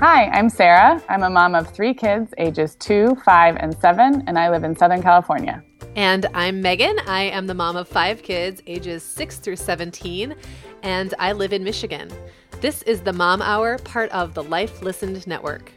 Hi, I'm Sarah. I'm a mom of 3 kids, ages 2, 5, and 7, and I live in Southern California. And I'm Megan. I am the mom of 5 kids, ages 6 through 17, and I live in Michigan. This is the Mom Hour, part of the Life Listened Network.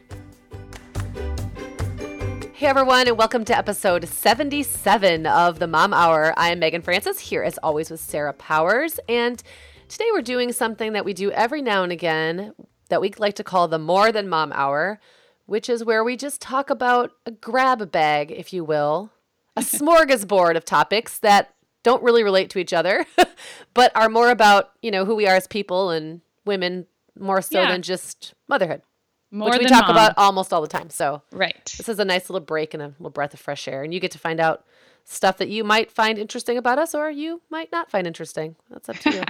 Hey everyone, and welcome to episode 77 of the Mom Hour. I'm Megan Francis, here as always with Sarah Powers, and today we're doing something that we do every now and again that we like to call the More Than Mom Hour, which is where we just talk about a grab bag, if you will, a smorgasbord of topics that don't really relate to each other, but are more about, who we are as people and women more so than just motherhood, which we talk about almost all the time. So this is a nice little break and a little breath of fresh air, and you get to find out stuff that you might find interesting about us or you might not find interesting. That's up to you.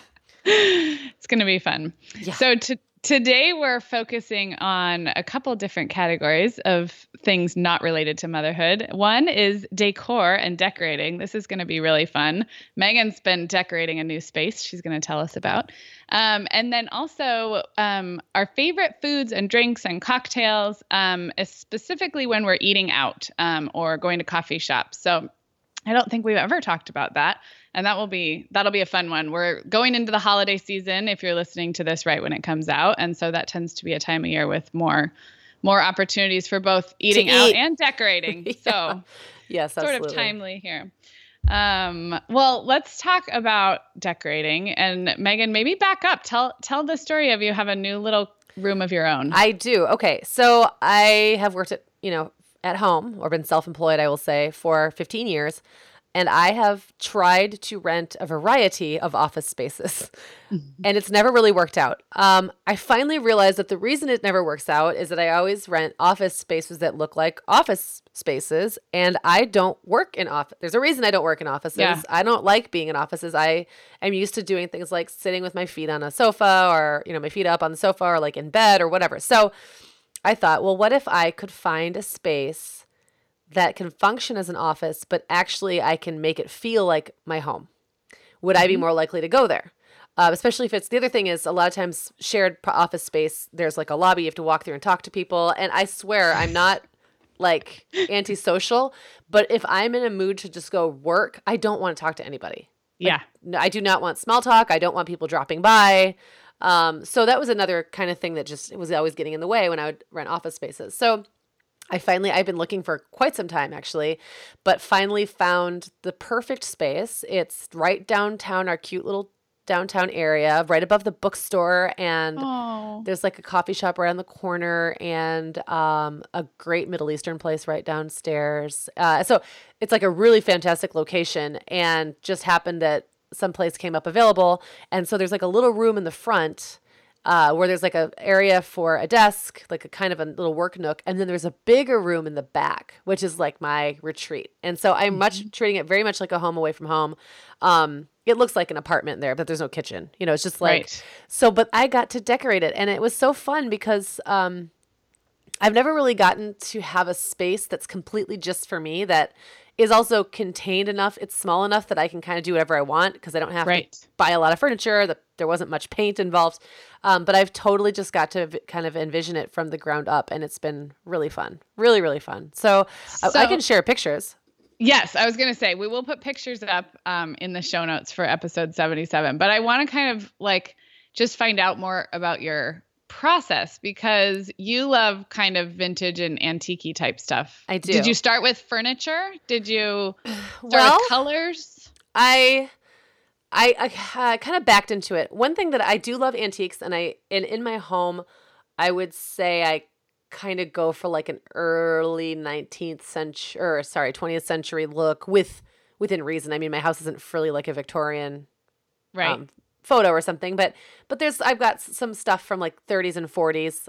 It's going to be fun. Yeah. So today we're focusing on a couple different categories of things not related to motherhood. One is decor and decorating. This is going to be really fun. Megan's been decorating a new space she's going to tell us about. And then also our favorite foods and drinks and cocktails, specifically when we're eating out or going to coffee shops. So I don't think we've ever talked about that. And that'll be a fun one. We're going into the holiday season if you're listening to this right when it comes out. And so that tends to be a time of year with more opportunities for both eating out and decorating. Yeah. So yes, sort absolutely. of timely here. Well, let's talk about decorating. And Megan, maybe back up. Tell the story of you have a new little room of your own. I do. Okay. So I have worked at home or been self-employed, I will say, for 15 years. And I have tried to rent a variety of office spaces, and it's never really worked out. I finally realized that the reason it never works out is that I always rent office spaces that look like office spaces, and I don't work in office. There's a reason I don't work in offices. Yeah. I don't like being in offices. I am used to doing things like sitting with my feet on a sofa or, my feet up on the sofa or like in bed or whatever. So I thought, well, what if I could find a space that can function as an office, but actually I can make it feel like my home? Would I be more likely to go there? Especially if the other thing is a lot of times shared office space, there's like a lobby, you have to walk through and talk to people. And I swear I'm not like antisocial, but if I'm in a mood to just go work, I don't want to talk to anybody. Yeah. I do not want small talk. I don't want people dropping by. So that was another kind of thing that it was always getting in the way when I would rent office spaces. So I've been looking for quite some time actually, but finally found the perfect space. It's right downtown, our cute little downtown area, right above the bookstore. And there's like a coffee shop right on the corner and a great Middle Eastern place right downstairs. So it's like a really fantastic location, and just happened that some place came up available. And so there's like a little room in the front where there's like an area for a desk, like a kind of a little work nook. And then there's a bigger room in the back, which is like my retreat. And so I'm treating it very much like a home away from home. It looks like an apartment there, but there's no kitchen. It's just like, so, but I got to decorate it. And it was so fun because I've never really gotten to have a space that's completely just for me that is also contained enough. It's small enough that I can kind of do whatever I want because I don't have to buy a lot of furniture. There wasn't much paint involved. But I've totally just got to kind of envision it from the ground up, and it's been really fun. Really, really fun. So I can share pictures. Yes, I was going to say, we will put pictures up in the show notes for episode 77. But I want to kind of just find out more about your process, because you love kind of vintage and antique-y type stuff. I do. Did you start with furniture? Did you start with colors? I kind of backed into it. One thing that I do love antiques, and in my home, I would say I kind of go for like an early 20th century look within reason. I mean, my house isn't really like a Victorian photo or something, but I've got some stuff from like 30s and 40s.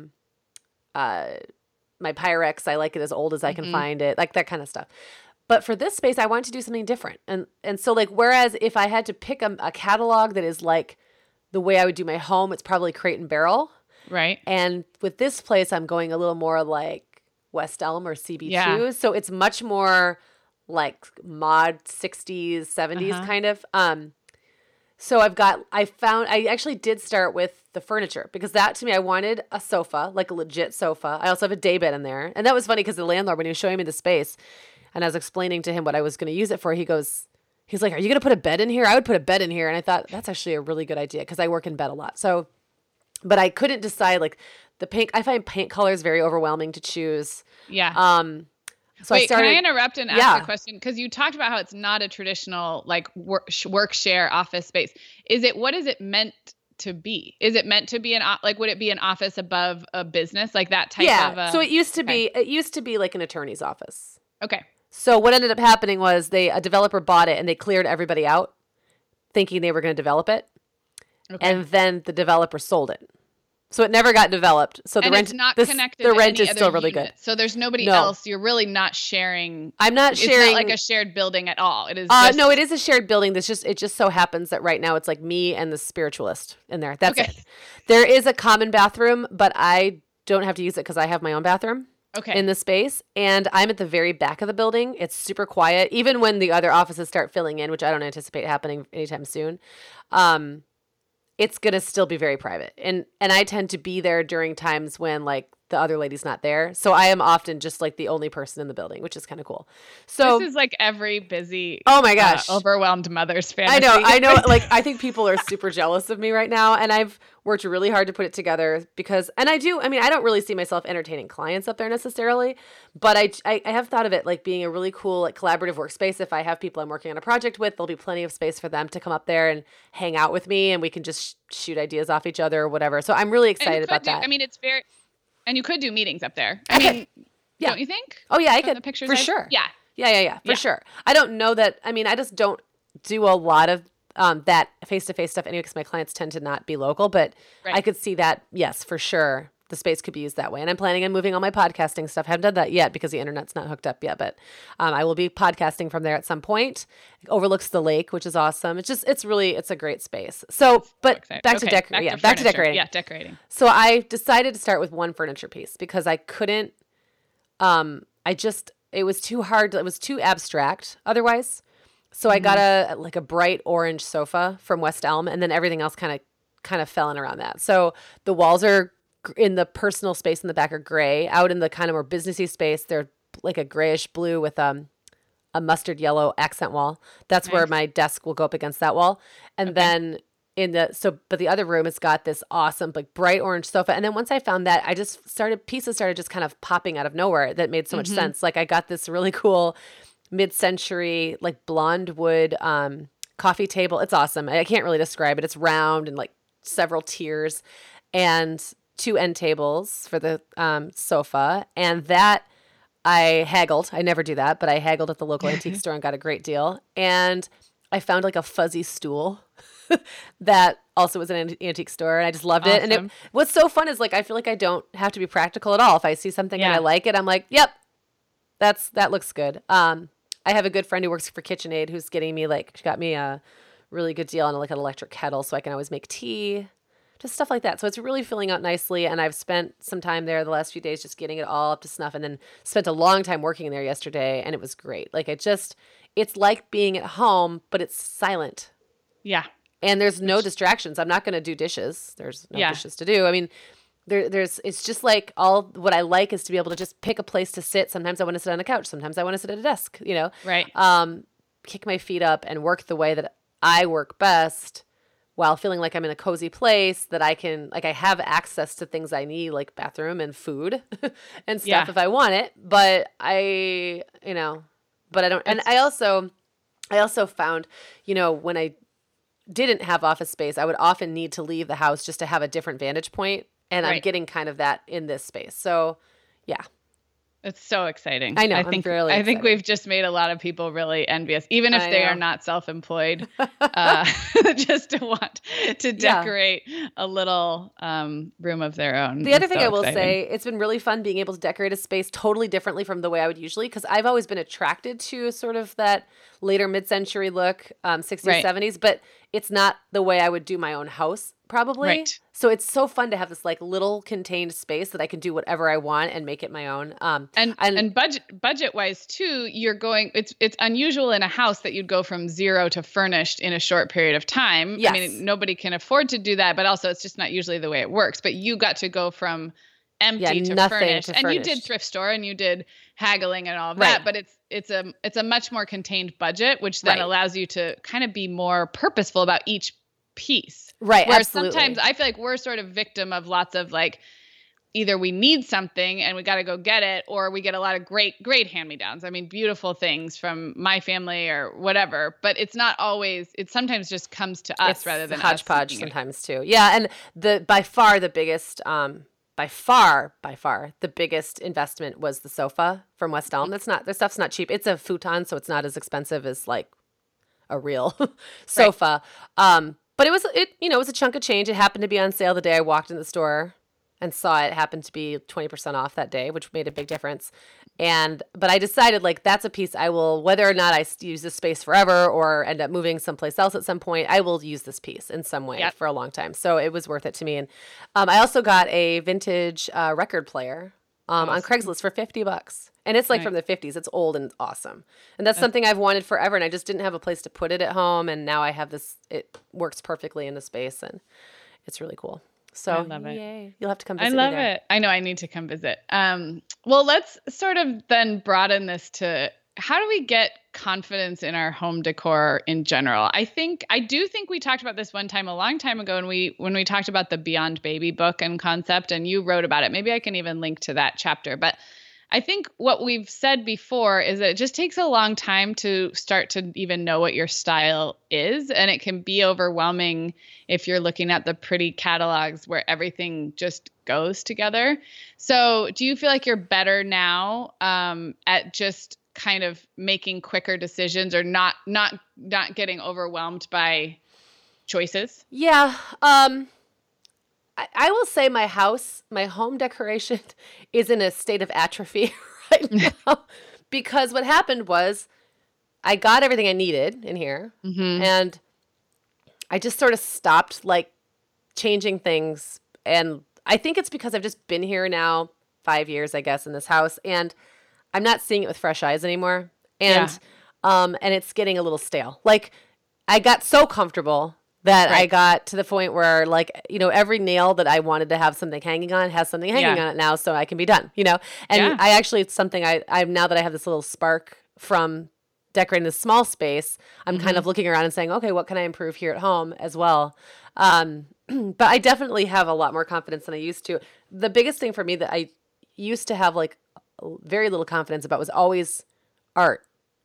My Pyrex, I like it as old as I can find it, like that kind of stuff. But for this space, I wanted to do something different. And so like, whereas if I had to pick a catalog that is like the way I would do my home, it's probably Crate and Barrel. Right. And with this place, I'm going a little more like West Elm or CB2. Yeah. So it's much more like mod 60s, 70s kind of. So I actually did start with the furniture because that to me, I wanted a sofa, like a legit sofa. I also have a day bed in there. And that was funny because the landlord, when he was showing me the space and I was explaining to him what I was going to use it for, he's like, are you going to put a bed in here? I would put a bed in here. And I thought that's actually a really good idea because I work in bed a lot. So, but I couldn't decide like the paint. I find paint colors very overwhelming to choose. Yeah. So Wait, I started, can I interrupt and ask a question? Because you talked about how it's not a traditional like work share office space. What is it meant to be? Is it meant to be would it be an office above a business, like that type of? So it used to be like an attorney's office. Okay. So what ended up happening was a developer bought it and they cleared everybody out thinking they were going to develop it. Okay. And then the developer sold it. So it never got developed. So the rent, it's not connected. The rent is still really good. So there's nobody else. You're really not sharing. I'm not sharing. It's not like a shared building at all. It is. No, it is a shared building. It just so happens that right now it's like me and the spiritualist in there. That's it. There is a common bathroom, but I don't have to use it because I have my own bathroom. Okay. In the space, and I'm at the very back of the building. It's super quiet, even when the other offices start filling in, which I don't anticipate happening anytime soon. It's gonna still be very private, and I tend to be there during times when like the other lady's not there, so I am often just like the only person in the building, which is kind of cool. So this is like every busy, oh my gosh, overwhelmed mother's fantasy. I know. Like I think people are super jealous of me right now, and I've worked really hard to put it together because, and I don't really see myself entertaining clients up there necessarily, but I have thought of it like being a really cool like collaborative workspace. If I have people I'm working on a project with, there'll be plenty of space for them to come up there and hang out with me, and we can just shoot ideas off each other or whatever. So I'm really excited about that. I mean, it's very. And you could do meetings up there. I mean, don't you think? Oh, yeah, I could. The pictures for sure. Yeah. Yeah, for sure. I don't know that. I mean, I just don't do a lot of that face-to-face stuff anyway because my clients tend to not be local. But I could see that, yes, for sure. The space could be used that way. And I'm planning on moving all my podcasting stuff. I haven't done that yet because the internet's not hooked up yet. But I will be podcasting from there at some point. It overlooks the lake, which is awesome. It's a great space. So, but back to decorating. Yeah, decorating. So I decided to start with one furniture piece because I couldn't, it was too hard. It was too abstract otherwise. So I got a bright orange sofa from West Elm, and then everything else kind of fell in around that. So the walls are in the personal space in the back are gray. Out in the kind of more businessy space, they're like a grayish blue with a mustard yellow accent wall. That's nice. Where my desk will go up against that wall. And then but the other room has got this awesome like bright orange sofa. And then once I found that, pieces started just kind of popping out of nowhere that made so much sense. Like I got this really cool mid-century like blonde wood coffee table. It's awesome. I can't really describe it. It's round and like several tiers and 2 end tables for the sofa. And that I haggled. I never do that, but I haggled at the local antique store and got a great deal. And I found like a fuzzy stool that also was an antique store, and I just loved it. And what's so fun is like I feel like I don't have to be practical at all. If I see something and I like it, I'm like, yep, that looks good. I have a good friend who works for KitchenAid who's she got me a really good deal on like an electric kettle so I can always make tea. Just stuff like that. So it's really filling out nicely. And I've spent some time there the last few days just getting it all up to snuff, and then spent a long time working there yesterday. And it was great. Like it's like being at home, but it's silent. Yeah. And there's no distractions. I'm not going to do dishes. There's no dishes to do. I mean, it's just like what I like is to be able to just pick a place to sit. Sometimes I want to sit on a couch. Sometimes I want to sit at a desk, Right. Kick my feet up and work the way that I work best, while feeling like I'm in a cozy place that I can, like I have access to things I need, like bathroom and food and stuff if I want it. But I don't. And I also found, when I didn't have office space, I would often need to leave the house just to have a different vantage point. And I'm getting kind of that in this space. So yeah. It's so exciting. I know. I think we've just made a lot of people really envious, even if they are not self-employed, just to want to decorate a little room of their own. The other thing I will say, it's been really fun being able to decorate a space totally differently from the way I would usually, because I've always been attracted to sort of that later mid-century look, 60s, 70s, but it's not the way I would do my own house probably. Right. So it's so fun to have this like little contained space that I can do whatever I want and make it my own. And budget wise too, it's unusual in a house that you'd go from zero to furnished in a short period of time. Yes. I mean, nobody can afford to do that, but also it's just not usually the way it works. But you got to go from empty to furnished. And you did thrift store and you did haggling and all of that, but it's a much more contained budget, which then allows you to kind of be more purposeful about each piece. Right. Whereas absolutely. sometimes I feel like we're sort of victim of lots of like, either we need something and we got to go get it, or we get a lot of great hand-me-downs. I mean, beautiful things from my family or whatever, but it's not always, it sometimes just comes to us it's rather than hodgepodge us sometimes too. Yeah. And by far the biggest investment was the sofa from West Elm. Their stuff's not cheap. It's a futon, so it's not as expensive as like a real sofa. But it was a chunk of change. It happened to be on sale the day I walked in the store and saw it. Happened to be 20% off that day, which made a big difference. But I decided like that's a piece I will, whether or not I use this space forever or end up moving someplace else at some point, I will use this piece in some way for a long time. So it was worth it to me. And I also got a vintage record player on Craigslist for $50. And it's like from the 50s. It's old and awesome. And that's something I've wanted forever. And I just didn't have a place to put it at home. And now I have this, it works perfectly in the space. And it's really cool. So I love it. Yay. You'll have to come visit. I love it. I know I need to come visit. Well, let's sort of then broaden this to how do we get confidence in our home decor in general? I do think we talked about this one time a long time ago when we talked about the Beyond Baby book and concept, and you wrote about it. Maybe I can even link to that chapter. But I think what we've said before is that it just takes a long time to start to even know what your style is. And it can be overwhelming if you're looking at the pretty catalogs where everything just goes together. So do you feel like you're better now at just kind of making quicker decisions or not getting overwhelmed by choices? Yeah. I will say my home decoration is in a state of atrophy right now because what happened was I got everything I needed in here and I just sort of stopped like changing things. And I think it's because I've just been here now 5 years, I guess, in this house, and I'm not seeing it with fresh eyes anymore. And it's getting a little stale. Like I got so comfortable that I got to the point where, like, every nail that I wanted to have something hanging on has something hanging on it now, so I can be done, And I actually, it's something I now that I have this little spark from decorating this small space, I'm kind of looking around and saying, okay, what can I improve here at home as well? But I definitely have a lot more confidence than I used to. The biggest thing for me that I used to have, like, very little confidence about was always art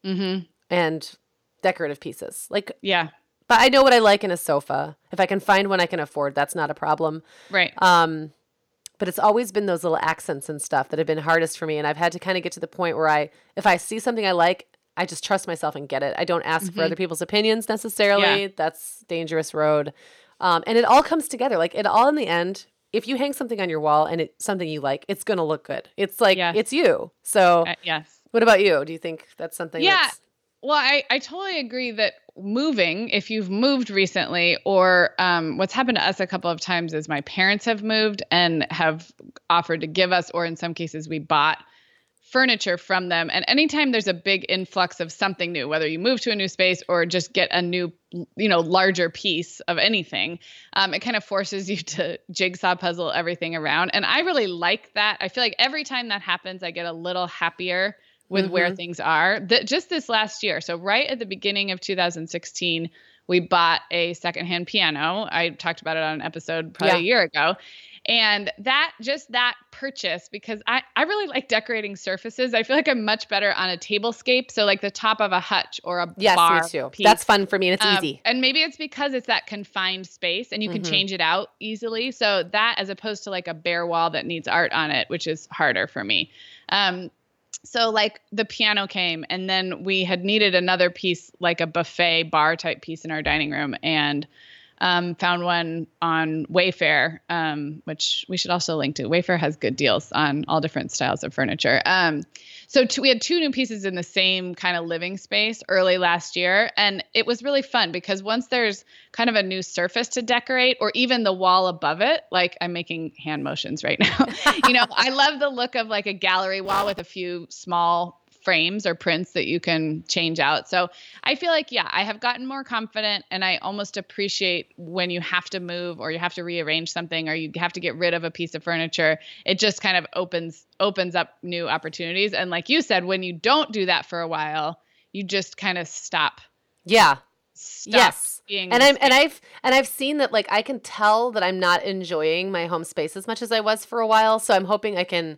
and decorative pieces. Like, but I know what I like in a sofa. If I can find one I can afford, that's not a problem. Right. But it's always been those little accents and stuff that have been hardest for me. And I've had to kind of get to the point where if I see something I like, I just trust myself and get it. I don't ask for other people's opinions necessarily. Yeah. That's dangerous road. And it all comes together. Like it all in the end, if you hang something on your wall and it's something you like, it's going to look good. It's like, it's you. So yes. What about you? Do you think that's something that's... Well, I totally agree that moving, if you've moved recently, or what's happened to us a couple of times is my parents have moved and have offered to give us, or in some cases we bought furniture from them. And anytime there's a big influx of something new, whether you move to a new space or just get a new, larger piece of anything, it kind of forces you to jigsaw puzzle everything around. And I really like that. I feel like every time that happens, I get a little happier with where things are. Just this last year, so right at the beginning of 2016, we bought a secondhand piano. I talked about it on an episode probably a year ago. And that purchase, because I really like decorating surfaces. I feel like I'm much better on a tablescape. So like the top of a hutch or a bar me too. piece. That's fun for me and it's easy. And maybe it's because it's that confined space and you can change it out easily. So that, as opposed to like a bare wall that needs art on it, which is harder for me. So like the piano came, and then we had needed another piece, like a buffet bar type piece in our dining room, and found one on Wayfair, which we should also link to. Wayfair has good deals on all different styles of furniture. So we had two new pieces in the same kind of living space early last year. And it was really fun because once there's kind of a new surface to decorate or even the wall above it, like I'm making hand motions right now. I love the look of like a gallery wall with a few small frames or prints that you can change out. So I feel like, yeah, I have gotten more confident and I almost appreciate when you have to move or you have to rearrange something or you have to get rid of a piece of furniture. It just kind of opens up new opportunities. And like you said, when you don't do that for a while, you just kind of stop. Yeah. Yes. I've seen that, like, I can tell that I'm not enjoying my home space as much as I was for a while. So I'm hoping I can,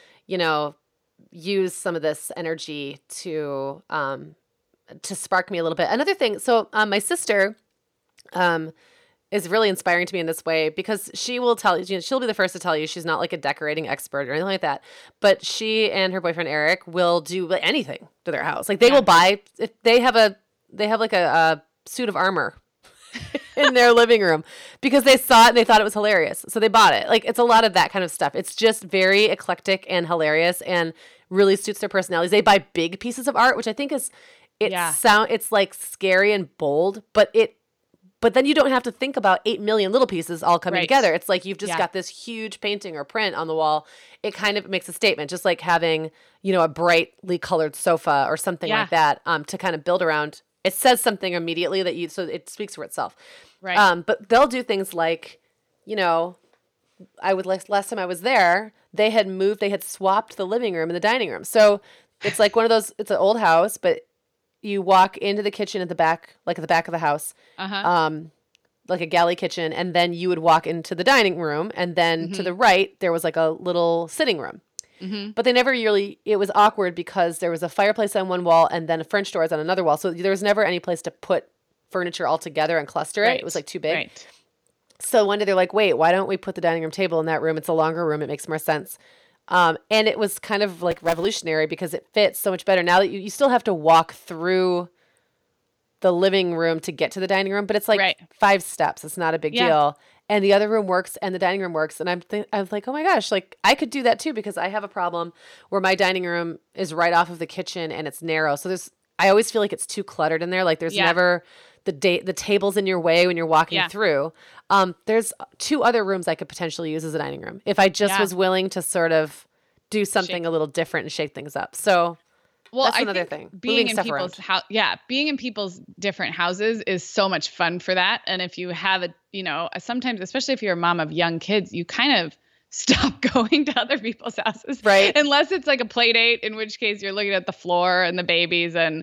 use some of this energy to spark me a little bit. Another thing, so my sister is really inspiring to me in this way because she will tell you, she'll be the first to tell you she's not like a decorating expert or anything like that, but she and her boyfriend Eric will do anything to their house. Like they will buy, if they have like a suit of armor in their living room because they saw it and they thought it was hilarious. So they bought it. Like it's a lot of that kind of stuff. It's just very eclectic and hilarious and really suits their personalities. They buy big pieces of art, which I think it's like scary and bold, but then you don't have to think about 8 million little pieces all coming together. It's like you've just got this huge painting or print on the wall. It kind of makes a statement, just like having, a brightly colored sofa or something like that to kind of build around. It says something immediately so it speaks for itself. Right. But they'll do things like, last time I was there, they had swapped the living room and the dining room. So it's like one of those, it's an old house, but you walk into the kitchen at the back, like at the back of the house, like a galley kitchen. And then you would walk into the dining room. And then to the right, there was like a little sitting room. Mm-hmm. But they never really, it was awkward because there was a fireplace on one wall and then French doors on another wall. So there was never any place to put furniture all together and cluster it. It was like too big. Right. So one day they're like, wait, why don't we put the dining room table in that room? It's a longer room. It makes more sense. And it was kind of like revolutionary because it fits so much better. Now that you still have to walk through the living room to get to the dining room, but it's like 5 steps. It's not a big deal. And the other room works and the dining room works. And I was like, oh my gosh, like I could do that too because I have a problem where my dining room is right off of the kitchen and it's narrow. So I always feel like it's too cluttered in there. Like there's never the table's in your way when you're walking through. There's 2 other rooms I could potentially use as a dining room if I just was willing to sort of do something a little different and shake things up. So that's another thing. Being in people's house, being in people's different houses is so much fun for that. And if you have sometimes, especially if you're a mom of young kids, you kind of stop going to other people's houses, right? Unless it's like a play date, in which case you're looking at the floor and the babies and,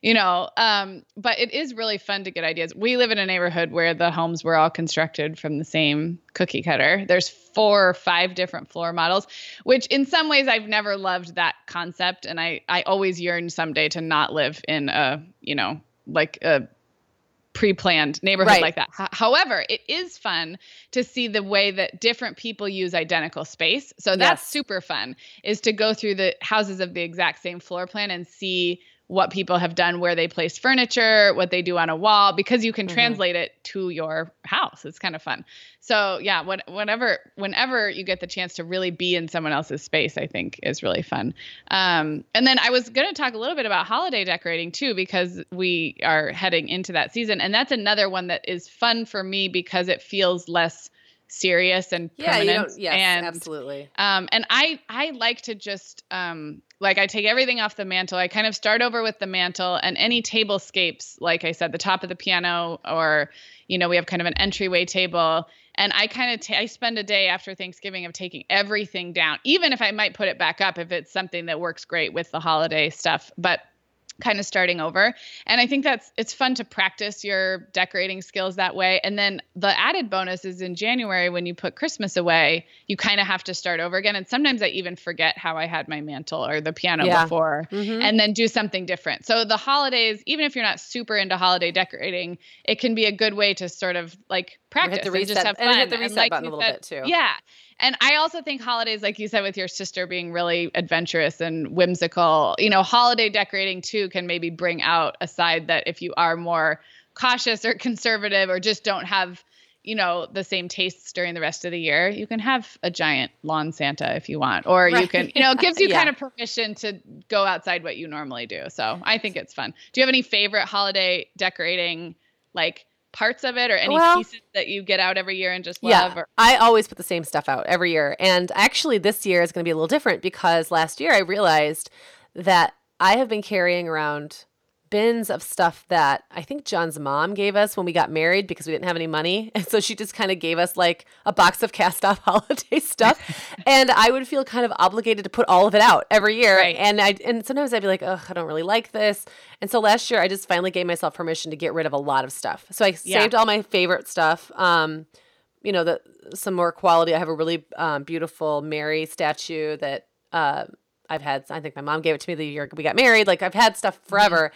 but it is really fun to get ideas. We live in a neighborhood where the homes were all constructed from the same cookie cutter. There's 4 or 5 different floor models, which in some ways I've never loved that concept. And I always yearn someday to not live in like a pre-planned neighborhood like that. However, it is fun to see the way that different people use identical space. So that's super fun, is to go through the houses of the exact same floor plan and see what people have done, where they place furniture, what they do on a wall, because you can translate it to your house. It's kind of fun. So yeah, whenever you get the chance to really be in someone else's space, I think is really fun. And then I was going to talk a little bit about holiday decorating too, because we are heading into that season. And that's another one that is fun for me because it feels less serious and permanent. Absolutely. And I like to just, I take everything off the mantle. I kind of start over with the mantle and any tablescapes, like I said, the top of the piano, or, we have kind of an entryway table. And I kind of I spend a day after Thanksgiving of taking everything down, even if I might put it back up if it's something that works great with the holiday stuff. But kind of starting over. And I think it's fun to practice your decorating skills that way. And then the added bonus is in January, when you put Christmas away, you kind of have to start over again. And sometimes I even forget how I had my mantle or the piano before, and then do something different. So the holidays, even if you're not super into holiday decorating, it can be a good way to sort of like practice and just have fun. And hit the reset button a little bit too. Yeah. And I also think holidays, like you said, with your sister being really adventurous and whimsical, holiday decorating too can maybe bring out a side that if you are more cautious or conservative or just don't have, the same tastes during the rest of the year, you can have a giant lawn Santa if you want, or you Right. can, it gives you Yeah. kind of permission to go outside what you normally do. So I think it's fun. Do you have any favorite holiday decorating, like parts of it, or any Well, pieces that you get out every year and just yeah, love? Or I always put the same stuff out every year. And actually, this year is going to be a little different because last year I realized that I have been carrying around bins of stuff that I think John's mom gave us when we got married because we didn't have any money. And so she just kind of gave us like a box of cast off holiday stuff. And I would feel kind of obligated to put all of it out every year. Right. And sometimes I'd be like, I don't really like this. And so last year I just finally gave myself permission to get rid of a lot of stuff. So I saved all my favorite stuff. Some more quality. I have a really beautiful Mary statue that I've had. I think my mom gave it to me the year we got married. Like I've had stuff forever.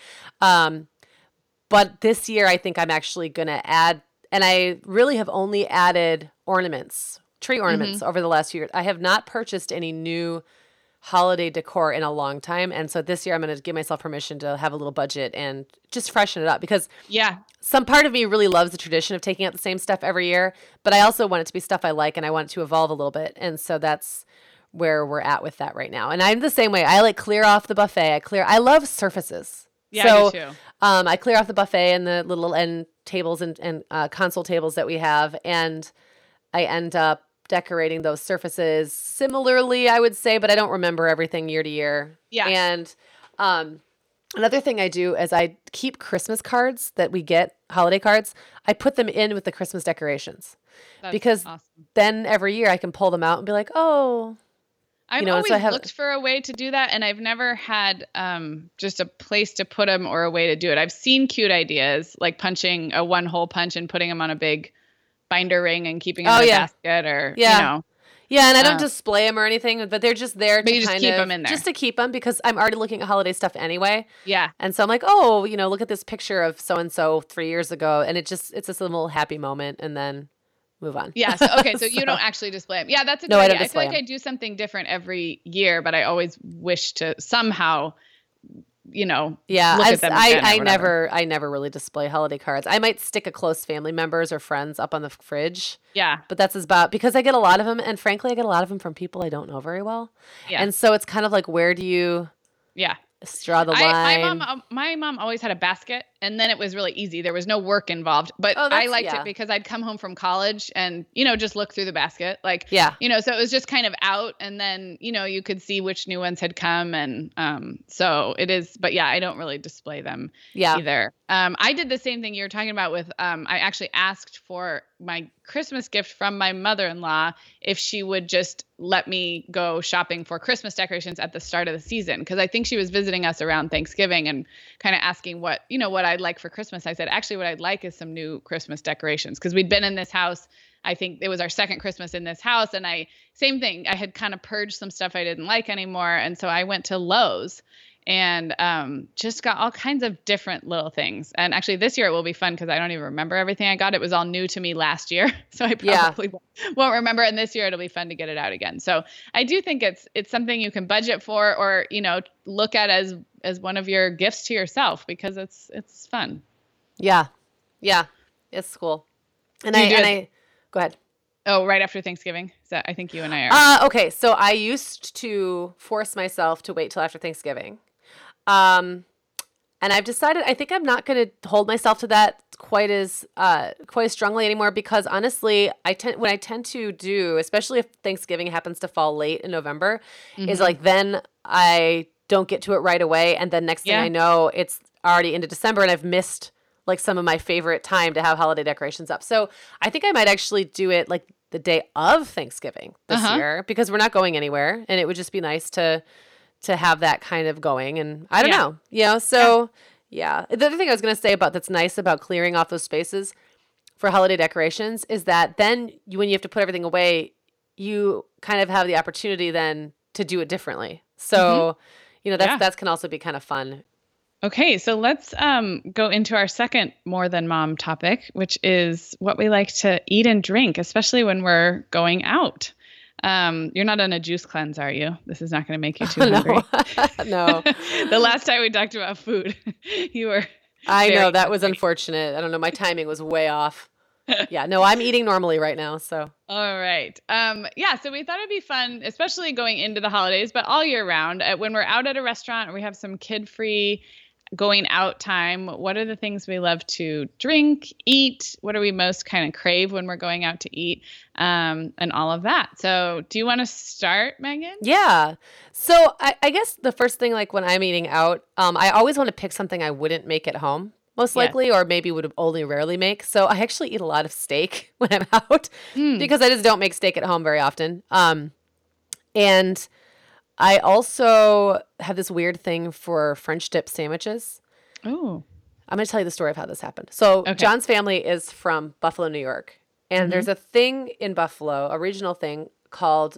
But this year I think I'm actually going to add, and I really have only added tree ornaments over the last few years. I have not purchased any new holiday decor in a long time. And so this year I'm going to give myself permission to have a little budget and just freshen it up because some part of me really loves the tradition of taking out the same stuff every year, but I also want it to be stuff I like and I want it to evolve a little bit. And so that's where we're at with that right now. And I'm the same way. I like clear off the buffet. I love surfaces. Yeah, so, I do too. I clear off the buffet and the little end tables and console tables that we have. And I end up decorating those surfaces similarly, I would say, but I don't remember everything year to year. Yeah. And another thing I do is I keep Christmas cards that we get, holiday cards. I put them in with the Christmas decorations. That's because awesome. then every year I can pull them out and be like, oh. I've always looked for a way to do that, and I've never had just a place to put them or a way to do it. I've seen cute ideas, like punching a one-hole punch and putting them on a big binder ring and keeping them in a basket, or Yeah, and I don't display them or anything, but they're just there to you just keep them in there. Just to keep them because I'm already looking at holiday stuff anyway. Yeah. And so I'm like, oh, look at this picture of so-and-so 3 years ago, and it's just a little happy moment, and then move on. Yeah. So, okay. So you don't actually display them. Yeah, that's a good idea. I feel like I do something different every year, but I always wish to somehow, look at them again I never really display holiday cards. I might stick a close family members or friends up on the fridge. Yeah. But that's about because I get a lot of them, and frankly, I get a lot of them from people I don't know very well. Yeah. And so it's kind of like, where do you draw the line? My mom always had a basket, and then it was really easy. There was no work involved, but I liked it because I'd come home from college and, just look through the basket. Like, so it was just kind of out, and then, you could see which new ones had come. And so it is, but I don't really display them either. I did the same thing you were talking about with, I actually asked for my Christmas gift from my mother-in-law if she would just let me go shopping for Christmas decorations at the start of the season. Cause I think she was visiting us around Thanksgiving and kind of asking what I'd like for Christmas. I said, actually, what I'd like is some new Christmas decorations. Cause we'd been in this house. I think it was our second Christmas in this house. And same thing. I had kind of purged some stuff I didn't like anymore. And so I went to Lowe's and just got all kinds of different little things. And actually this year it will be fun because I don't even remember everything I got. It was all new to me last year. So I probably won't remember. And this year it'll be fun to get it out again. So I do think it's something you can budget for or, look at as one of your gifts to yourself because it's fun. Yeah. Yeah. It's cool. And I go ahead. Oh, right after Thanksgiving? I think you and I are. Okay. So I used to force myself to wait till after Thanksgiving. And I've decided I think I'm not going to hold myself to that quite as strongly anymore because honestly, when I tend to do, especially if Thanksgiving happens to fall late in November, is like then I don't get to it right away, and then next thing I know, it's already into December, and I've missed like some of my favorite time to have holiday decorations up. So I think I might actually do it like the day of Thanksgiving this year because we're not going anywhere, and it would just be nice to have that kind of going. And I don't know, so the other thing I was going to say about that's nice about clearing off those spaces for holiday decorations is that then when you have to put everything away, you kind of have the opportunity then to do it differently. So, that can also be kind of fun. Okay, so let's go into our second more than mom topic, which is what we like to eat and drink, especially when we're going out. You're not on a juice cleanse, are you? This is not going to make you too hungry. No. The last time we talked about food, you were. I know that was unfortunate. I don't know. My timing was way off. Yeah, no, I'm eating normally right now, so. All right. Yeah, so we thought it'd be fun, especially going into the holidays, but all year round, when we're out at a restaurant or we have some kid-free going out time, what are the things we love to drink, eat? What do we most kind of crave when we're going out to eat? And all of that. So do you want to start, Megan? Yeah. So I guess the first thing, like when I'm eating out, I always want to pick something I wouldn't make at home, most likely, or maybe would only rarely make. So I actually eat a lot of steak when I'm out because I just don't make steak at home very often. And I also have this weird thing for French dip sandwiches. Oh. I'm going to tell you the story of how this happened. So John's family is from Buffalo, New York. And there's a thing in Buffalo, a regional thing called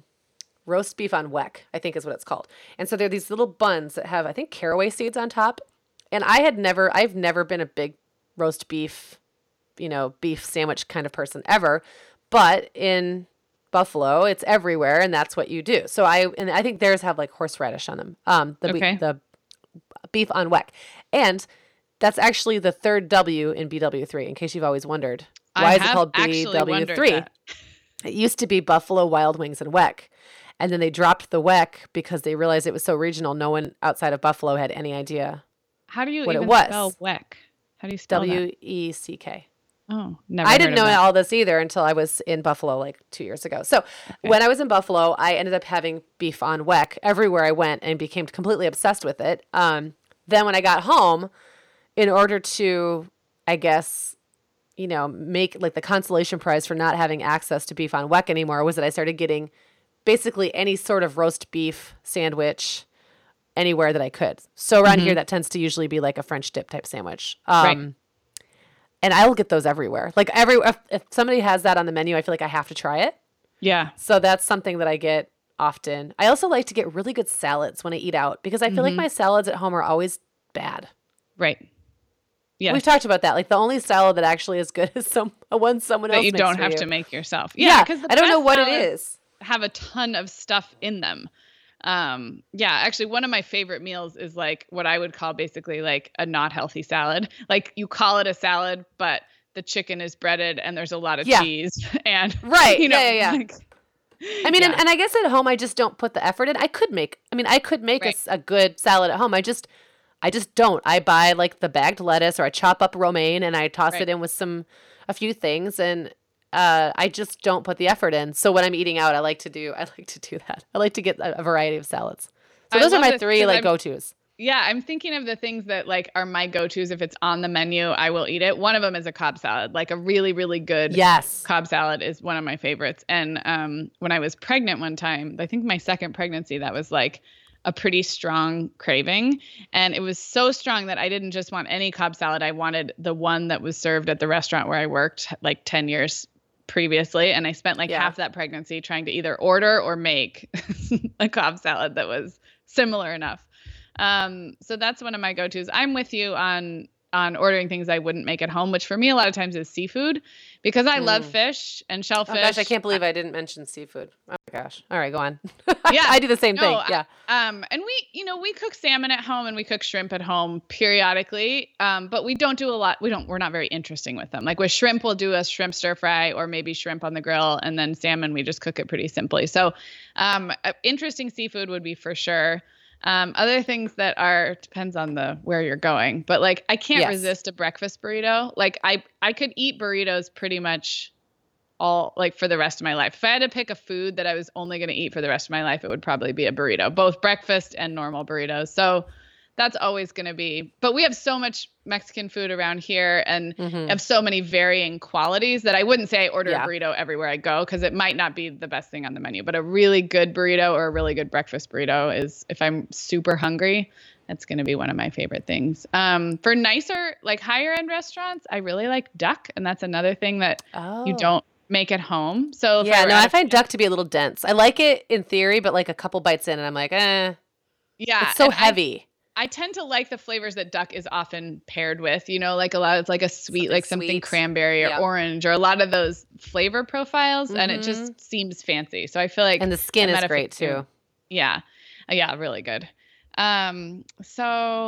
roast beef on weck, I think is what it's called. And so there are these little buns that have, I think, caraway seeds on top. And I've never been a big roast beef, beef sandwich kind of person ever. But in Buffalo, it's everywhere, and that's what you do. So I think theirs have like horseradish on them. The beef on weck. And that's actually the third W in BW3, in case you've always wondered. Why is it called BW3? It used to be Buffalo Wild Wings and Weck. And then they dropped the Weck because they realized it was so regional. No one outside of Buffalo had any idea How do you what even it was. spell Weck? How do you spell W-E-C-K. Oh, never I heard didn't of know that. all this either until I was in Buffalo like 2 years ago. So when I was in Buffalo, I ended up having beef on weck everywhere I went and became completely obsessed with it. Then when I got home, in order to, I guess, make like the consolation prize for not having access to beef on weck anymore was that I started getting basically any sort of roast beef sandwich anywhere that I could. So around here, that tends to usually be like a French dip type sandwich. Right. And I'll get those everywhere. Like if somebody has that on the menu, I feel like I have to try it. Yeah. So that's something that I get often. I also like to get really good salads when I eat out because I feel like my salads at home are always bad. Right. Yeah. We've talked about that. Like the only salad that actually is good is one someone else that you makes don't for have you. to make yourself. Yeah. Because I don't know what it is. Have a ton of stuff in them. Actually one of my favorite meals is like what I would call basically like a not healthy salad. Like you call it a salad, but the chicken is breaded and there's a lot of cheese and right. Yeah. Like, I mean, and I guess at home I just don't put the effort in. I could make a good salad at home. I just don't. I buy like the bagged lettuce or I chop up romaine and I toss it in with a few things and I just don't put the effort in. So when I'm eating out, I like to do that. I like to get a variety of salads. So those are my three like go-tos. Yeah, I'm thinking of the things that like are my go-tos. If it's on the menu, I will eat it. One of them is a Cobb salad. Like a really, really good Cobb salad is one of my favorites. And when I was pregnant one time, I think my second pregnancy, that was like a pretty strong craving. And it was so strong that I didn't just want any Cobb salad. I wanted the one that was served at the restaurant where I worked like 10 years previously. And I spent like half that pregnancy trying to either order or make a Cobb salad that was similar enough. So that's one of my go-tos. I'm with you on ordering things I wouldn't make at home, which for me a lot of times is seafood because I love fish and shellfish. Oh gosh, I can't believe I didn't mention seafood. Oh my gosh. All right, go on. Yeah. I do the same thing. Yeah. And we cook salmon at home and we cook shrimp at home periodically. But we don't do a lot. We're not very interesting with them. Like with shrimp, we'll do a shrimp stir fry or maybe shrimp on the grill, and then salmon, we just cook it pretty simply. So, interesting seafood would be for sure. Other things that depends on where you're going, but like I can't resist a breakfast burrito. Like I could eat burritos pretty much all like for the rest of my life. If I had to pick a food that I was only going to eat for the rest of my life, it would probably be a burrito, both breakfast and normal burritos. So that's always going to be, but we have so much Mexican food around here and have so many varying qualities that I wouldn't say I order a burrito everywhere I go because it might not be the best thing on the menu, but a really good burrito or a really good breakfast burrito is, if I'm super hungry, that's going to be one of my favorite things. For nicer, like higher end restaurants, I really like duck. And that's another thing that you don't make at home. So I find duck to be a little dense. I like it in theory, but like a couple bites in and I'm like, yeah, it's so heavy. I tend to like the flavors that duck is often paired with, like a lot of like a sweet, like something cranberry or orange or a lot of those flavor profiles. And it just seems fancy. So I feel like. And the skin is great too. Yeah. Yeah. Really good. So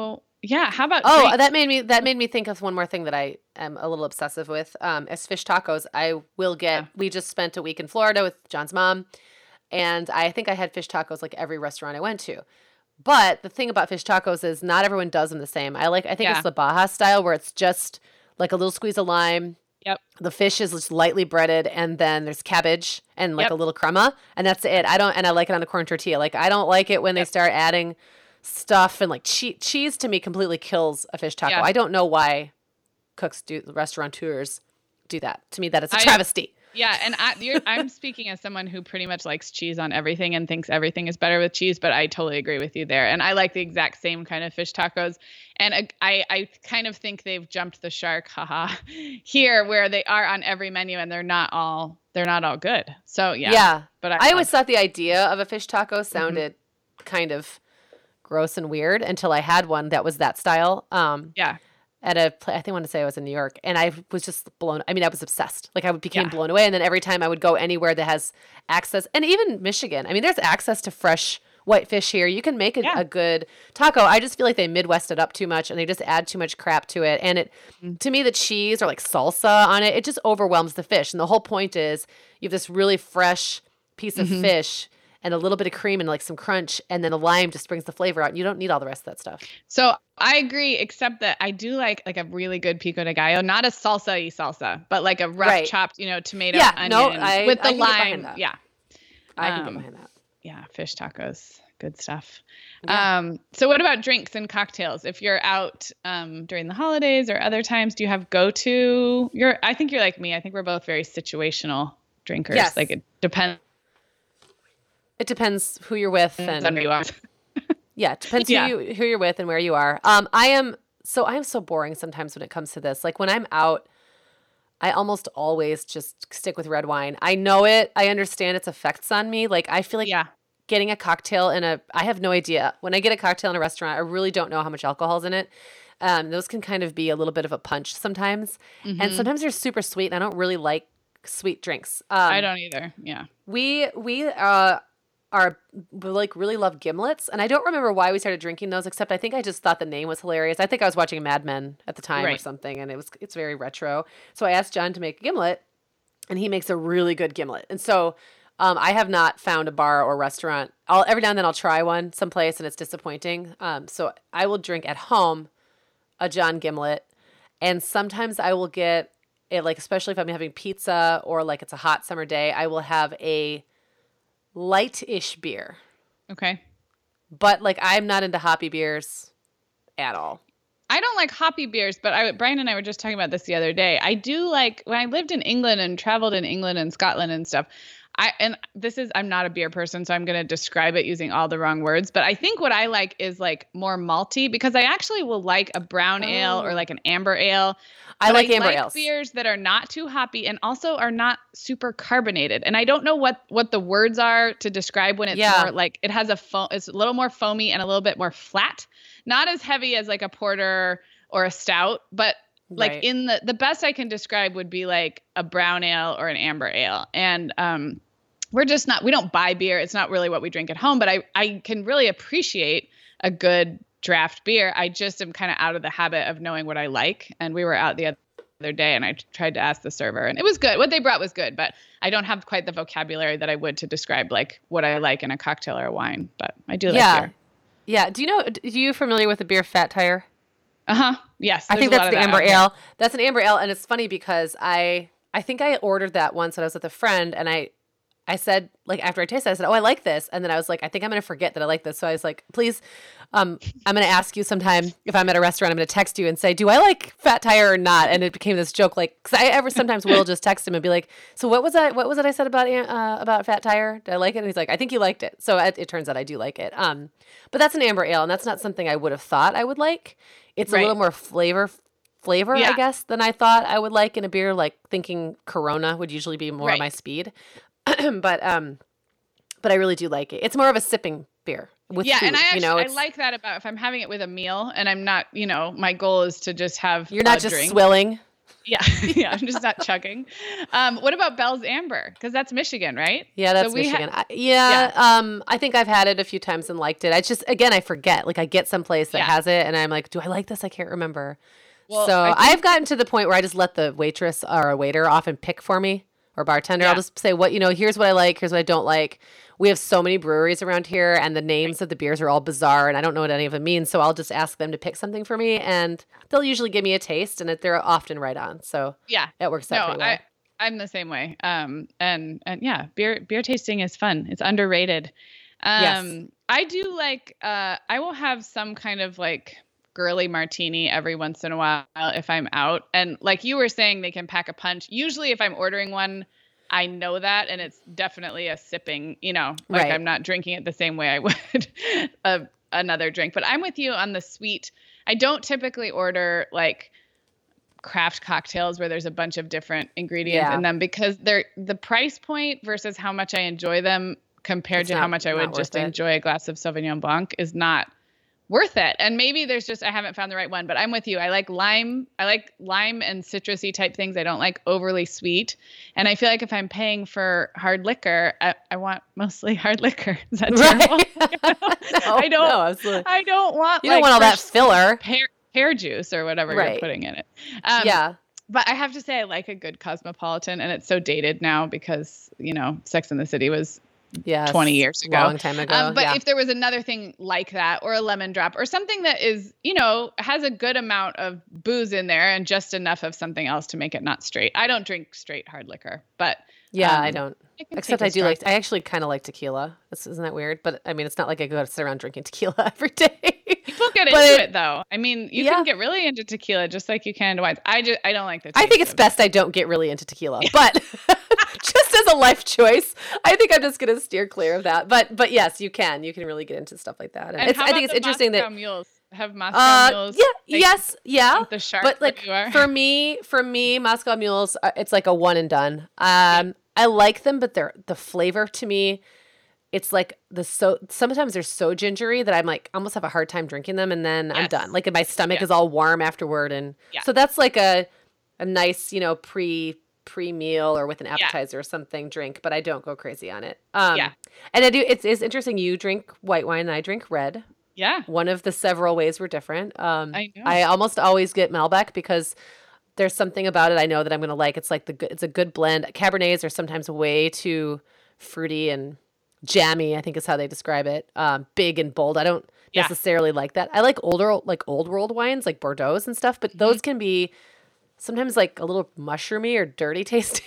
Yeah. How about Oh, drinks? that made me think of one more thing that I am a little obsessive with. As fish tacos, I will get. Yeah. We just spent a week in Florida with John's mom, and I think I had fish tacos like every restaurant I went to. But the thing about fish tacos is not everyone does them the same. I think it's Yeah. the Baja style where it's just like a little squeeze of lime. Yep. The fish is just lightly breaded, and then there's cabbage and like Yep. a little crema, and that's it. And I like it on a corn tortilla. Like I don't like it when they Yep. start adding stuff and like cheese to me completely kills a fish taco. Yeah. I don't know why restaurateurs do that. To me, that is a I travesty. Yeah, and I'm speaking as someone who pretty much likes cheese on everything and thinks everything is better with cheese, but I totally agree with you there. And I like the exact same kind of fish tacos. And I kind of think they've jumped the shark, haha, here where they are on every menu and they're not all good. So yeah. Yeah. But I always thought the idea of a fish taco sounded kind of gross and weird until I had one that was that style. Yeah. At I think I want to say I was in New York, and I was just blown. I mean, I was obsessed. Like I became Yeah. blown away. And then every time I would go anywhere that has access, and even Michigan, I mean, there's access to fresh whitefish here. You can make Yeah. a good taco. I just feel like they Midwest it up too much, and they just add too much crap to it. And to me, the cheese or like salsa on it, it just overwhelms the fish. And the whole point is you have this really fresh piece of fish and a little bit of cream and like some crunch, and then a lime just brings the flavor out. And you don't need all the rest of that stuff. So I agree, except that I do like a really good pico de gallo, not a salsa-y salsa, but like a rough Right. chopped, tomato, Yeah, onion no, with the I can get behind lime. that. Yeah. I can get Um, behind that. Yeah, fish tacos, good stuff. Yeah. So what about drinks and cocktails? If you're out during the holidays or other times, do you have go-to? I think you're like me. I think we're both very situational drinkers. Yes. Like it depends It depends who you're with and on who you are. yeah, it depends Yeah. who you're with and where you are. I am so boring sometimes when it comes to this. Like when I'm out, I almost always just stick with red wine. I know it. I understand its effects on me. Like I feel like Yeah. getting a cocktail I have no idea. When I get a cocktail in a restaurant, I really don't know how much alcohol's in it. Those can kind of be a little bit of a punch sometimes. And sometimes they're super sweet and I don't really like sweet drinks. I don't either. Yeah. We like really love gimlets, and I don't remember why we started drinking those. Except I think I just thought the name was hilarious. I think I was watching Mad Men at the time or Right. something, and it's very retro. So I asked John to make a gimlet, and he makes a really good gimlet. And so I have not found a bar or restaurant. Every now and then I'll try one someplace, and it's disappointing. So I will drink at home a John gimlet, and sometimes I will get it, like especially if I'm having pizza or like it's a hot summer day, I will have a light-ish beer. Okay. But like I'm not into hoppy beers at all. I don't like hoppy beers, but Brian and I were just talking about this the other day. I do like when I lived in England and traveled in England and Scotland and stuff. I'm not a beer person, so I'm going to describe it using all the wrong words. But I think what I like is like more malty because I actually will like a brown ale or like an amber ale. I But like amber ales. beers that are not too hoppy and also are not super carbonated. And I don't know what the words are to describe when it's more like it has it's a little more foamy and a little bit more flat. Not as heavy as like a porter or a stout, but like Right. in the best I can describe would be like a brown ale or an amber ale. And we don't buy beer. It's not really what we drink at home, but I can really appreciate a good draft beer. I just am kind of out of the habit of knowing what I like. And we were out the other day and I tried to ask the server and it was good. What they brought was good, but I don't have quite the vocabulary that I would to describe like what I like in a cocktail or a wine, but I do like beer. Yeah. Are you familiar with the beer Fat Tire? Uh-huh. Yes. I think there's a that's lot the of that amber out here. ale. That's an amber ale, and it's funny because I think I ordered that once when I was with a friend, and I said, like, after I tasted it, I said, oh, I like this. And then I was like, I think I'm going to forget that I like this. So I was like, please, I'm going to ask you sometime if I'm at a restaurant, I'm going to text you and say, do I like Fat Tire or not? And it became this joke, like, because I sometimes will just text him and be like, so what was it I said about Fat Tire? Did I like it? And he's like, I think you liked it. So it turns out I do like it. But that's an amber ale, and that's not something I would have thought I would like. It's a little more flavor, Yeah. I guess, than I thought I would like in a beer. Like thinking Corona would usually be more my speed. But I really do like it. It's more of a sipping beer with food, and I it's, like that about if I'm having it with a meal and I'm not, my goal is to just have you're not a just drink. swilling. Yeah, yeah, I'm just not chugging. What about Bell's Amber? Because that's Michigan, right? Yeah, that's So we Michigan. yeah, I think I've had it a few times and liked it. I just, again, I forget. Like I get someplace that yeah. has it and I'm like, do I like this? I can't remember. Well, So I I've think gotten to the point where I just let the waitress or a waiter often pick for me or bartender. I'll yeah, just say, here's what I like, here's what I don't like. We have so many breweries around here and the names of the beers are all bizarre and I don't know what any of them mean. So I'll just ask them to pick something for me and they'll usually give me a taste and they're often right on. So yeah. it works out No, pretty well. I'm the same way. And yeah, beer tasting is fun. It's underrated. Yes. I do like I will have some kind of like girly martini every once in a while if I'm out. And like you were saying, they can pack a punch. Usually if I'm ordering one, I know that, and it's definitely a sipping, like Right. I'm not drinking it the same way I would another drink. But I'm with you on the sweet. I don't typically order like craft cocktails where there's a bunch of different ingredients in Yeah. them because they're the price point versus how much I enjoy them compared It's to how much I not would just worth it. enjoy a glass of Sauvignon Blanc is not worth it. And maybe there's just I haven't found the right one, but I'm with you. I like lime. I like lime and citrusy type things. I don't like overly sweet. And I feel like if I'm paying for hard liquor, I want mostly hard liquor. Is that terrible? I don't. No, absolutely. I don't want. You don't like want all that fresh filler. pear juice or whatever you're Right. putting in it. Yeah. But I have to say I like a good Cosmopolitan, and it's so dated now because Sex and the City was Yes. 20 years ago. Long time ago. But yeah. if there was another thing like that, or a lemon drop, or something that is, has a good amount of booze in there and just enough of something else to make it not straight. I don't drink straight hard liquor, but Yeah, I don't. I can Except take a I do strong- like, I actually kind of like tequila. Isn't that weird? But I mean, it's not like I go to sit around drinking tequila every day. People get But into it though. I mean, you Yeah. can get really into tequila just like you can into wines. I don't like the I taste think it's of- best I don't get really into tequila, but just as a life choice, I think I'm just going to steer clear of that. But yes, you can really get into stuff like that. And how I think about it's the interesting Moscow that mules? Have Moscow mules? yeah, take yes, yeah. The shark But that like you are? for me, Moscow mules, it's like a one and done. I like them, but the flavor to me, it's like sometimes they're so gingery that I'm like almost have a hard time drinking them, and then I'm Yes. done. Like my stomach Yeah. is all warm afterward, and Yeah. so that's like a nice pre meal or with an appetizer or something drink, but I don't go crazy on it. Yeah. And I do. It's interesting. You drink white wine, and I drink red. Yeah. One of the several ways we're different. I know. I almost always get Malbec because there's something about it I know that I'm going to like. It's like it's a good blend. Cabernets are sometimes way too fruity and jammy, I think is how they describe it. Big and bold. I don't Yeah. necessarily like that. I like old world wines like Bordeaux's and stuff, but those can be sometimes like a little mushroomy or dirty tasting.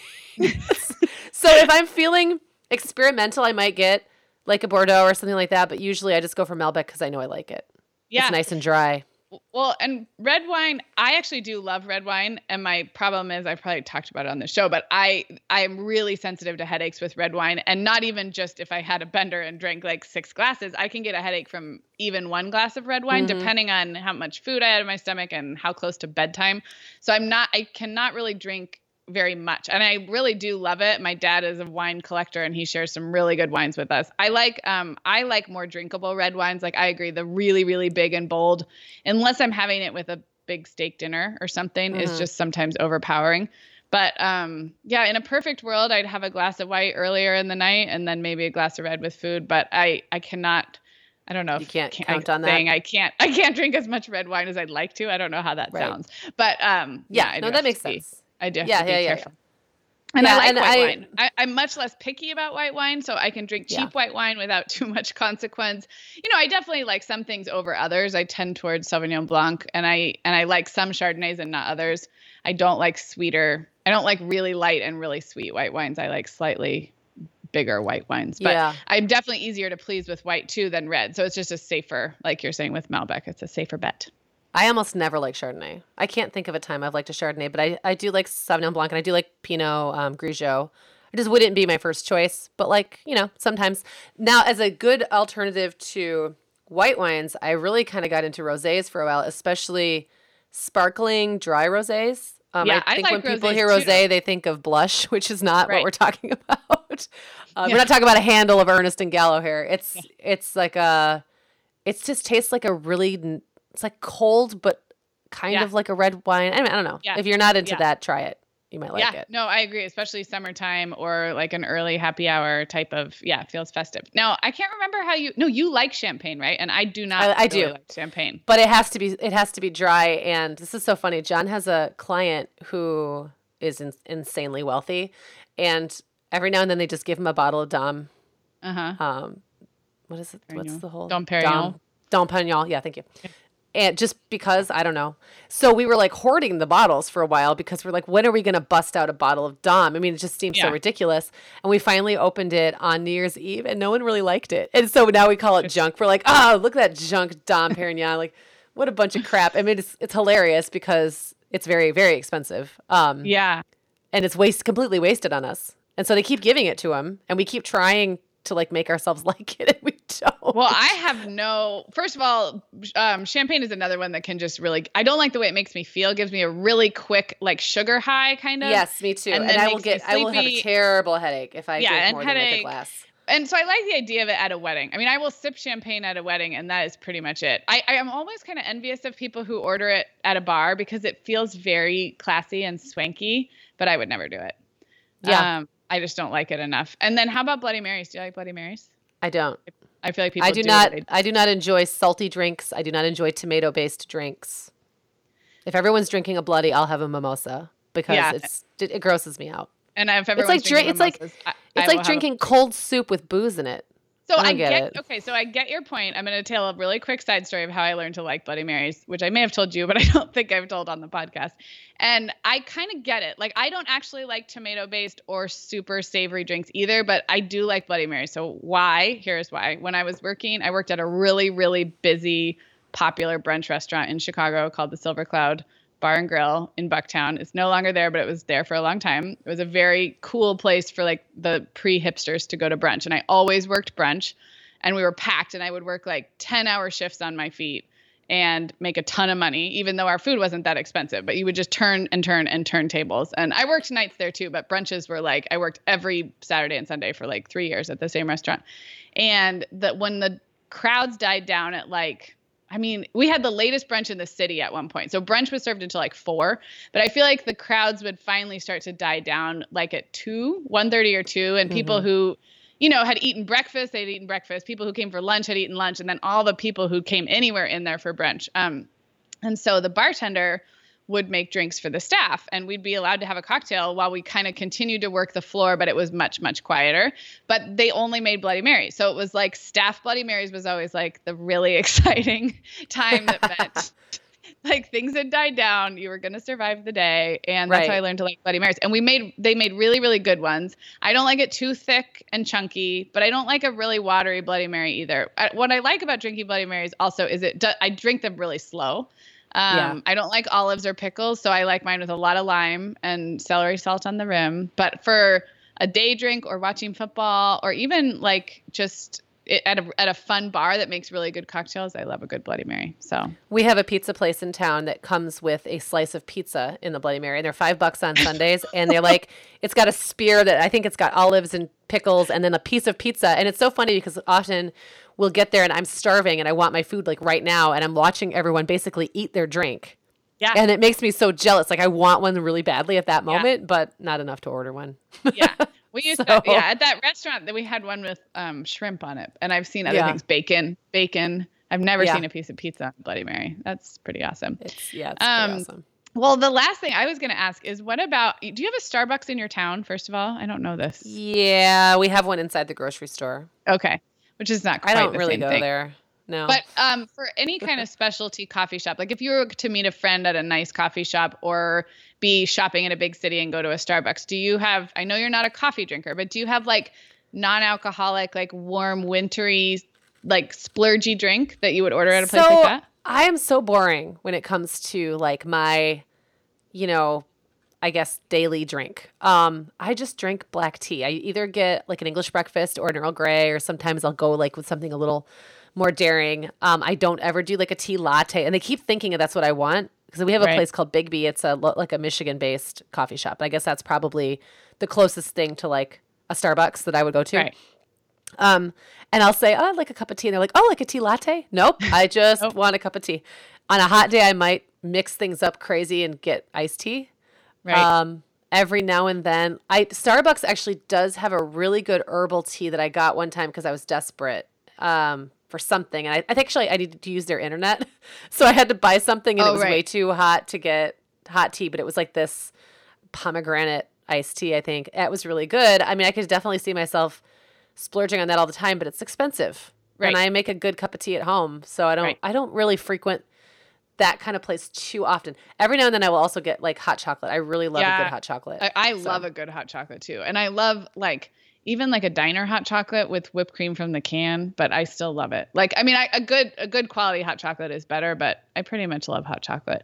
So if I'm feeling experimental, I might get like a Bordeaux or something like that, but usually I just go for Malbec because I know I like it. Yeah. It's nice and dry. Well, and red wine, I actually do love red wine. And my problem is I probably talked about it on the show, but I'm really sensitive to headaches with red wine. And not even just if I had a bender and drank like 6 glasses, I can get a headache from even 1 glass of red wine, depending on how much food I had in my stomach and how close to bedtime. So I cannot really drink very much. And I really do love it. My dad is a wine collector and he shares some really good wines with us. I like more drinkable red wines. Like I agree, the really, really big and bold, unless I'm having it with a big steak dinner or something, is just sometimes overpowering. But yeah, in a perfect world, I'd have a glass of white earlier in the night and then maybe a glass of red with food. But I cannot. I don't know if You can't count on that. I can't drink as much red wine as I'd like to. I don't know how that Right. sounds. But yeah, I do no, have that to makes be- sense. I do have Yeah, to be yeah, yeah, careful. And Yeah, I like and white wine. I'm much less picky about white wine, so I can drink cheap Yeah. white wine without too much consequence. I definitely like some things over others. I tend towards Sauvignon Blanc, and I like some Chardonnays and not others. I don't like sweeter. I don't like really light and really sweet white wines. I like slightly bigger white wines. But Yeah. I'm definitely easier to please with white too than red. So it's just a safer, like you're saying with Malbec, it's a safer bet. I almost never like Chardonnay. I can't think of a time I've liked a Chardonnay, but I do like Sauvignon Blanc and I do like Pinot Grigio. It just wouldn't be my first choice, but sometimes. Now, as a good alternative to white wines, I really kind of got into rosés for a while, especially sparkling dry rosés. Yeah, I I think like when people rosés hear too. rosé, they think of blush, which is not what Right. we're talking about. Yeah. We're not talking about a handle of Ernest and Gallo here. It's like it just tastes like it's like cold but kind of like a red wine. I don't know. Yeah. If you're not into that, try it. You might like it. No, I agree, especially summertime or like an early happy hour type of, feels festive. Now, I can't remember how you like champagne, right? And I do not I do like champagne. But it has to be dry. And this is so funny. John has a client who is insanely wealthy, and every now and then they just give him a bottle of Dom. What is it? Perignon. What's the whole Dom Perignon? Dom Perignon. Yeah, thank you. And just because, I don't know. So we were like hoarding the bottles for a while because we're like, when are we going to bust out a bottle of Dom? I mean, it just seems so ridiculous. And we finally opened it on New Year's Eve and no one really liked it. And so now we call it junk. We're like, oh, look at that junk Dom Perignon. Like, what a bunch of crap. I mean, it's hilarious because it's very, very expensive. And it's completely wasted on us. And so they keep giving it to him and we keep trying to like make ourselves like it, and we don't. Well, I have first of all, champagne is another one that can just really, I don't like the way it makes me feel. It gives me a really quick like sugar high kind of. Yes, me too. And I will have a terrible headache if I drink more than like a glass. And so I like the idea of it at a wedding. I mean, I will sip champagne at a wedding and that is pretty much it. I am always kind of envious of people who order it at a bar because it feels very classy and swanky, but I would never do it. Yeah. I just don't like it enough. And then how about Bloody Marys? Do you like Bloody Marys? I don't. I feel like people I do not enjoy salty drinks. I do not enjoy tomato-based drinks. If everyone's drinking a bloody, I'll have a mimosa because it grosses me out. And if everyone's drinking mimosas, it's like drinking cold soup with booze in it. So I get it. Okay, so I get your point. I'm going to tell a really quick side story of how I learned to like Bloody Marys, which I may have told you, but I don't think I've told on the podcast. And I kind of get it. Like, I don't actually like tomato-based or super savory drinks either, but I do like Bloody Marys. So why? Here's why. When I was working, I worked at a really, really busy, popular brunch restaurant in Chicago called the Silver Cloud Bar and Grill in Bucktown. It's no longer there, but it was there for a long time. It was a very cool place for like the pre-hipsters to go to brunch. And I always worked brunch and we were packed and I would work like 10-hour shifts on my feet and make a ton of money, even though our food wasn't that expensive, but you would just turn tables. And I worked nights there too, but brunches were like, I worked every Saturday and Sunday for like 3 years at the same restaurant. And when the crowds died down at we had the latest brunch in the city at one point. So brunch was served until like 4, but I feel like the crowds would finally start to die down like at 1:30 or 2. And people who, had eaten breakfast, they'd eaten breakfast. People who came for lunch had eaten lunch. And then all the people who came anywhere in there for brunch. And so the bartender would make drinks for the staff and we'd be allowed to have a cocktail while we kind of continued to work the floor, but it was much, much quieter. But they only made Bloody Marys. So it was like staff Bloody Marys was always like the really exciting time that meant like things had died down. You were going to survive the day. And that's how I learned to like Bloody Marys. And they made really, really good ones. I don't like it too thick and chunky, but I don't like a really watery Bloody Mary either. What I like about drinking Bloody Marys also is I drink them really slow. I don't like olives or pickles, so I like mine with a lot of lime and celery salt on the rim. But for a day drink or watching football or even like just at a fun bar that makes really good cocktails, I love a good Bloody Mary. So we have a pizza place in town that comes with a slice of pizza in the Bloody Mary, and they're $5 on Sundays. And they're like, it's got a spear that I think it's got olives and pickles, and then a piece of pizza. And it's so funny because often we'll get there and I'm starving and I want my food like right now, and I'm watching everyone basically eat their drink. Yeah. And it makes me so jealous. Like I want one really badly at that moment, but not enough to order one. Yeah. We used to, at that restaurant that we had one with shrimp on it. And I've seen other things, bacon. I've never seen a piece of pizza on Bloody Mary. That's pretty awesome. It's pretty awesome. Well, the last thing I was going to ask is do you have a Starbucks in your town, first of all? I don't know this. Yeah, we have one inside the grocery store. Okay. Which is not quite the same thing. I don't really go there. No. But for any kind of specialty coffee shop, like if you were to meet a friend at a nice coffee shop or be shopping in a big city and go to a Starbucks, do you have, I know you're not a coffee drinker, but do you have like non-alcoholic, like warm, wintry, like splurgy drink that you would order at a place like that? I am so boring when it comes to like my, I guess daily drink. I just drink black tea. I either get like an English breakfast or an Earl Grey, or sometimes I'll go like with something a little more daring. I don't ever do like a tea latte, and they keep thinking that's what I want because we have a place called Big B. It's like a Michigan-based coffee shop. I guess that's probably the closest thing to like a Starbucks that I would go to. Right. And I'll say, I'd like a cup of tea. And they're like, like a tea latte? Nope. I just want a cup of tea. On a hot day, I might mix things up crazy and get iced tea. Right. Every now and then, Starbucks actually does have a really good herbal tea that I got one time because I was desperate for something, and I needed to use their internet, so I had to buy something, and it was way too hot to get hot tea, but it was like this pomegranate iced tea. I think it was really good. I mean, I could definitely see myself splurging on that all the time, but it's expensive, and I make a good cup of tea at home, so I don't really frequent that kind of place too often. Every now and then I will also get like hot chocolate. I really love a good hot chocolate. I love a good hot chocolate too. And I love like even like a diner hot chocolate with whipped cream from the can, but I still love it. Like, I mean, a good quality hot chocolate is better, but I pretty much love hot chocolate.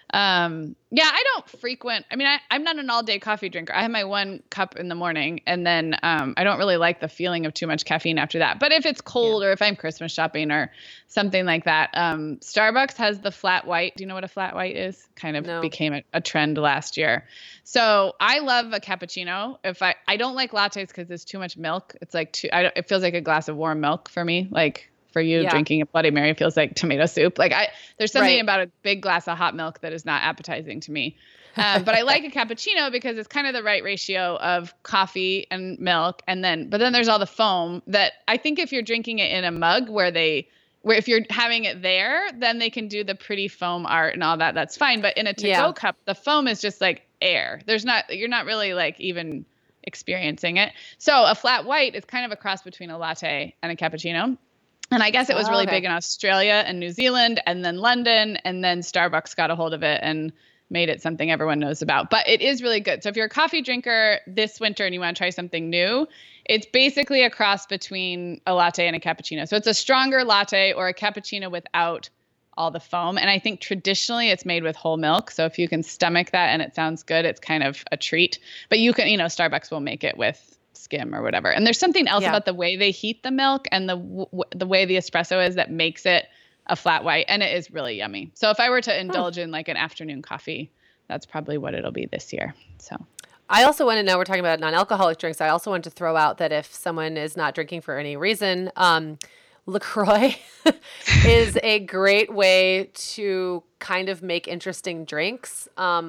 I don't frequent, I mean, I'm not an all day coffee drinker. I have my 1 cup in the morning, and then, I don't really like the feeling of too much caffeine after that. But if it's cold or if I'm Christmas shopping or something like that, Starbucks has the flat white. Do you know what a flat white is? Kind of became a trend last year. So I love a cappuccino. I don't like lattes because there's too much milk. It's like it feels like a glass of warm milk for me. Like, for you, drinking a Bloody Mary feels like tomato soup. Like there's something about a big glass of hot milk that is not appetizing to me. But I like a cappuccino because it's kind of the right ratio of coffee and milk. But then there's all the foam that I think if you're drinking it in a mug where if you're having it there, then they can do the pretty foam art and all that. That's fine. But in a to-go cup, the foam is just like air. You're not really like even experiencing it. So a flat white is kind of a cross between a latte and a cappuccino. And I guess it was really big in Australia and New Zealand and then London, and then Starbucks got a hold of it and made it something everyone knows about. But it is really good. So if you're a coffee drinker this winter and you want to try something new, it's basically a cross between a latte and a cappuccino. So it's a stronger latte or a cappuccino without all the foam. And I think traditionally it's made with whole milk. So if you can stomach that and it sounds good, it's kind of a treat. But you can, Starbucks will make it with skim or whatever. And there's something else about the way they heat the milk and the way the espresso is that makes it a flat white, and it is really yummy. So if I were to indulge in like an afternoon coffee, that's probably what it'll be this year. So I also wanted, now we're talking about non-alcoholic drinks, I also want to throw out that if someone is not drinking for any reason, LaCroix is a great way to kind of make interesting drinks.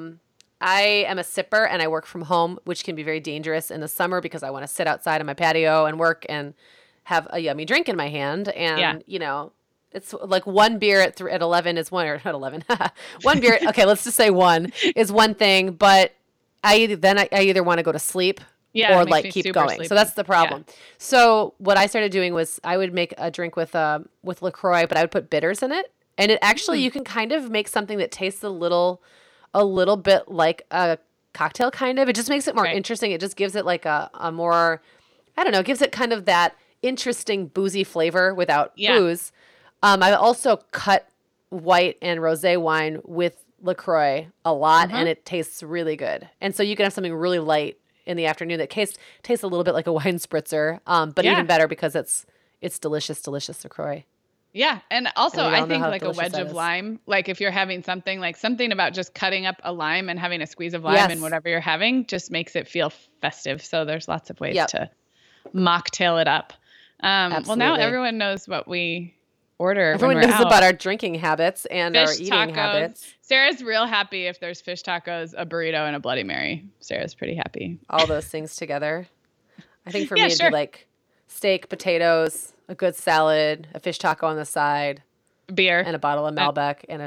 I am a sipper and I work from home, which can be very dangerous in the summer because I want to sit outside on my patio and work and have a yummy drink in my hand. And, it's like one beer at 11 is one, or not 11. One beer. Okay, let's just say one is one thing, but I either want to go to sleep or like keep going. Sleepy. So that's the problem. Yeah. So what I started doing was I would make a drink with LaCroix, but I would put bitters in it. And it actually, you can kind of make something that tastes a little bit like a cocktail kind of. It just makes it more interesting. It just gives it like a more, I don't know, gives it kind of that interesting boozy flavor without booze. I also cut white and rosé wine with LaCroix a lot, and it tastes really good. And so you can have something really light in the afternoon that tastes a little bit like a wine spritzer, but even better because it's delicious LaCroix. Yeah. And also I think like a wedge of lime, like if you're having something about just cutting up a lime and having a squeeze of lime in whatever you're having just makes it feel festive. So there's lots of ways to mocktail it up. Well, now everyone knows what we order. Everyone knows about our drinking habits and our eating habits. Sarah's real happy if there's fish tacos, a burrito, and a Bloody Mary. Sarah's pretty happy. All those things together. I think for me it'd be like steak, potatoes, a good salad, a fish taco on the side, beer, and a bottle of Malbec, and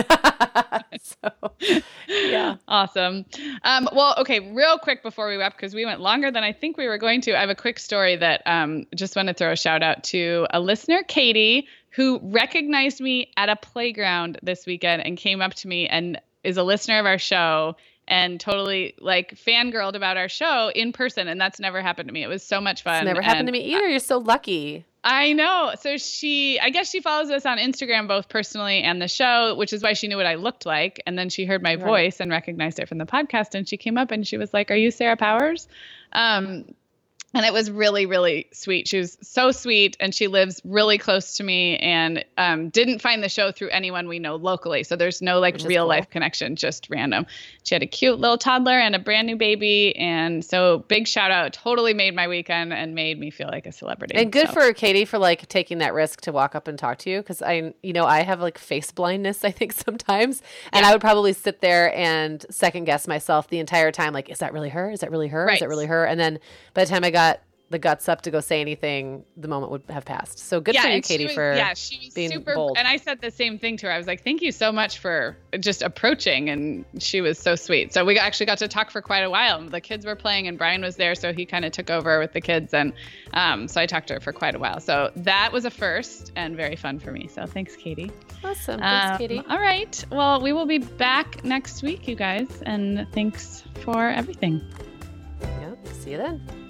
awesome. Well, okay, real quick before we wrap, because we went longer than I think we were going to. I have a quick story that just want to throw a shout out to a listener, Katie, who recognized me at a playground this weekend and came up to me and is a listener of our show and totally like fangirled about our show in person. And that's never happened to me. It was so much fun. It's never happened to me either. You're so lucky. I know. So I guess she follows us on Instagram, both personally and the show, which is why she knew what I looked like. And then she heard my voice and recognized it from the podcast. And she came up and she was like, "Are you Sarah Powers?" And it was really, really sweet. She was so sweet, and she lives really close to me, and didn't find the show through anyone we know locally. So there's no like real life connection, just random. She had a cute little toddler and a brand new baby. And so big shout out, totally made my weekend and made me feel like a celebrity. And good for Katie for like taking that risk to walk up and talk to you. Cause I have like face blindness, I think sometimes. And I would probably sit there and second guess myself the entire time. Like, is that really her? Is that really her? Right. Is that really her? And then by the time I got the guts up to go say anything, the moment would have passed. So good for you, Katie, for she was being super bold. And I said the same thing to her. I was like, thank you so much for just approaching. And she was so sweet. So we actually got to talk for quite a while. The kids were playing and Brian was there. So he kind of took over with the kids. And so I talked to her for quite a while. So that was a first and very fun for me. So thanks, Katie. Awesome. Thanks, Katie. All right. Well, we will be back next week, you guys. And thanks for everything. Yep. See you then.